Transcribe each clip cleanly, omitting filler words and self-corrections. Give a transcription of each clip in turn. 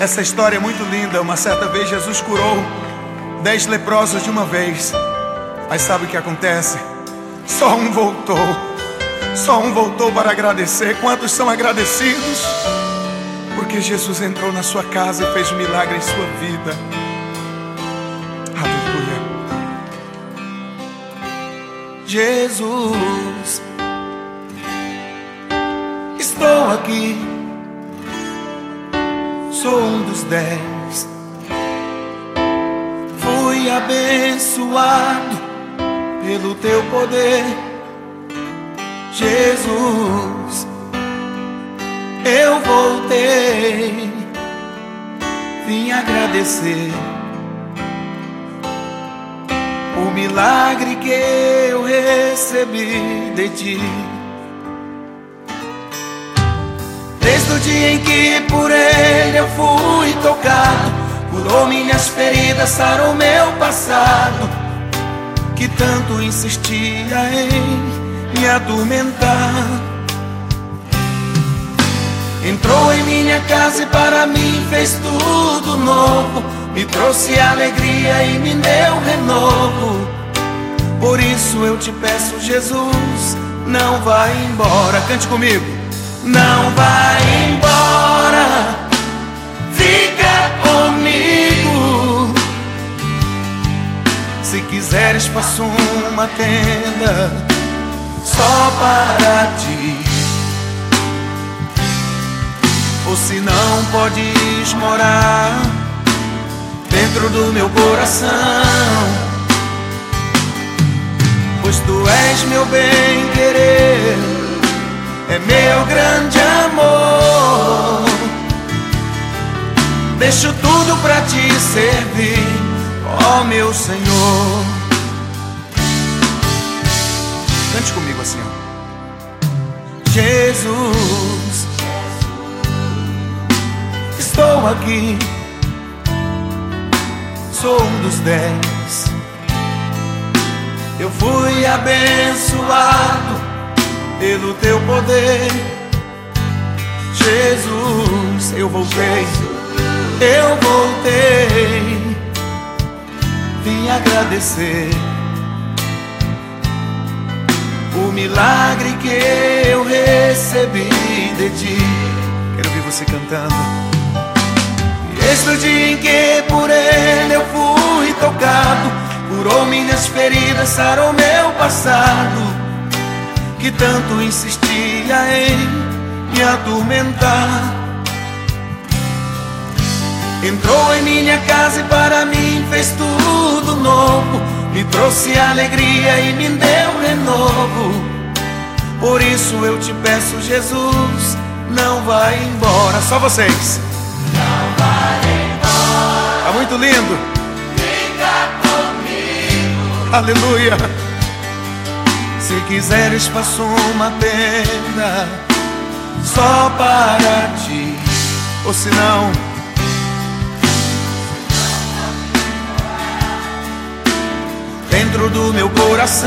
Essa história é muito linda. Uma certa vez Jesus curou 10 leprosos de uma vez. Mas sabe o que acontece? Só um voltou. Só um voltou para agradecer. Quantos são agradecidos? Porque Jesus entrou na sua casa e fez um milagre em sua vida. Aleluia. Jesus, estou aqui. Sou um dos 10. Fui abençoado pelo teu poder. Jesus, eu voltei, vim agradecer o milagre que eu recebi de ti. Desde o dia em que por ele eu fui tocado, curou minhas feridas, sarou meu passado, que tanto insistia em me atormentar. Entrou em minha casa e para mim fez tudo novo, me trouxe alegria e me deu renovo. Por isso eu te peço, Jesus, não vai embora. Cante comigo. Não vai embora, fica comigo. Se quiseres, faço uma tenda só para ti. Ou se não, podes morar dentro do meu coração, pois tu és meu bem-querer, é meu grande amor. Deixo tudo pra te servir, ó meu Senhor. Cante comigo assim, ó. Jesus, estou aqui. Sou um dos 10. Eu fui abençoado pelo teu poder. Jesus, eu voltei, vim agradecer o milagre que eu recebi de ti. Quero ouvir você cantando. Desde o dia em que por ele eu fui tocado, curou minhas feridas, sarou meu passado, que tanto insistia em me atormentar. Entrou em minha casa e para mim fez tudo novo, me trouxe alegria e me deu renovo. Por isso eu te peço, Jesus, não vai embora. Só vocês. Não vai embora. Tá muito lindo. Fica comigo. Aleluia. Se quiseres, faço uma tenda só para ti. Ou se não, dentro do meu coração,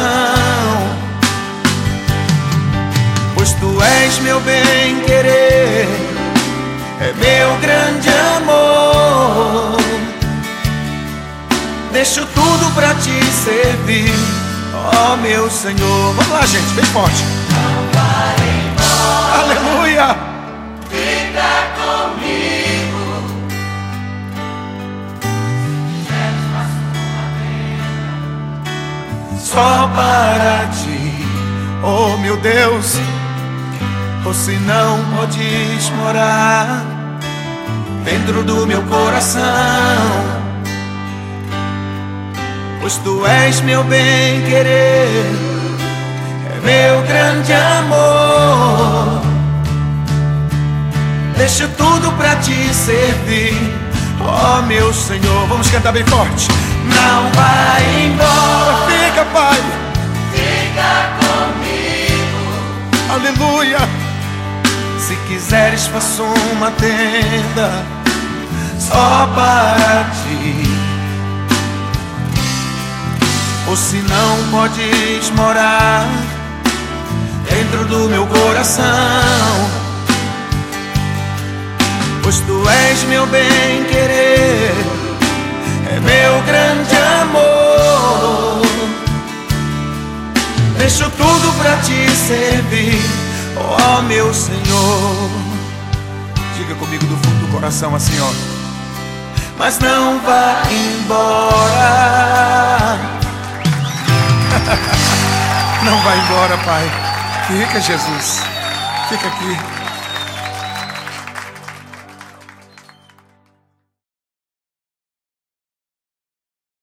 pois tu és meu bem-querer, é meu grande amor. Deixo tudo pra te servir, ó meu Senhor. Vamos lá, gente, bem forte. Não vai embora. Aleluia. Fica comigo. Só para ti, oh meu Deus. Ou se não, podes morar dentro do meu coração, pois tu és meu bem-querer, é meu grande amor. Deixo tudo pra te servir, ó meu Senhor. Vamos cantar bem forte. Não vai embora. Fica, Pai. Fica comigo. Aleluia. Se quiseres, faço uma tenda só para ti. Ou se não, podes morar dentro do meu coração, pois tu és meu bem-querer, é meu grande amor. Deixo tudo pra te servir, ó meu Senhor. Diga comigo do fundo do coração assim, ó. Mas não vá embora. Não vai embora, Pai. Fica, Jesus. Fica aqui.